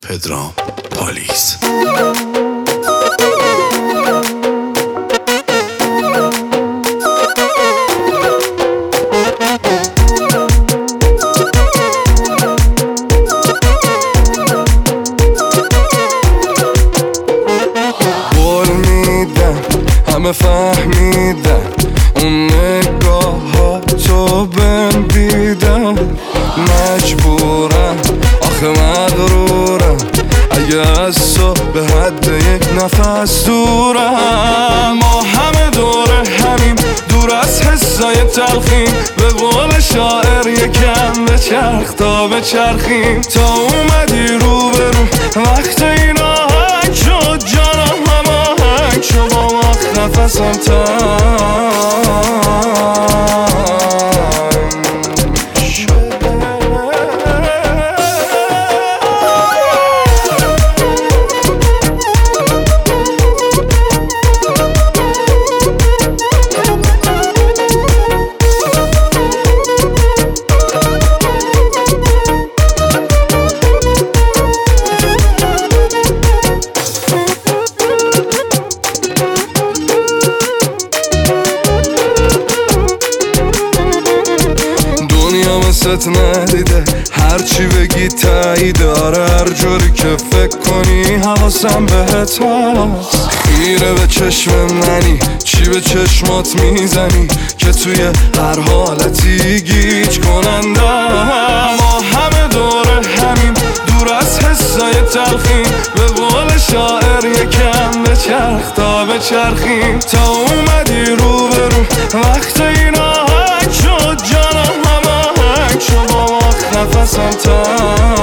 پدرام پالیس. قول میدم همه فهمیدن اون نگاه ها تو بهم دیدن، مجبورم آخه مغرورم اگه از تو به حد یک نفس دورم. ما همه دور همیم، دور از حسای تلخیم، به قول شاعر یکم بچرخ تا بچرخیم. تا اومدی رو به رو وقت این آهنگ شد، جانم هماهنگ شد با وقت نفسم تنگ شد. ست ندیده هرچی بگی تایید، آره هر جوری که فکر کنی حواسم بهت هست. خیره به چشم منی، چی به چشمات میزنی که توی هر حالتی گیج کننده. ما همه دور همیم، دور از حسای تلخیم، به قول شاعر یکم بچرخ تا بچرخیم. تا اومدی رو به رو وقت این آهنگ شد، جانم هماهنگ شد با وقت نفسم تنگ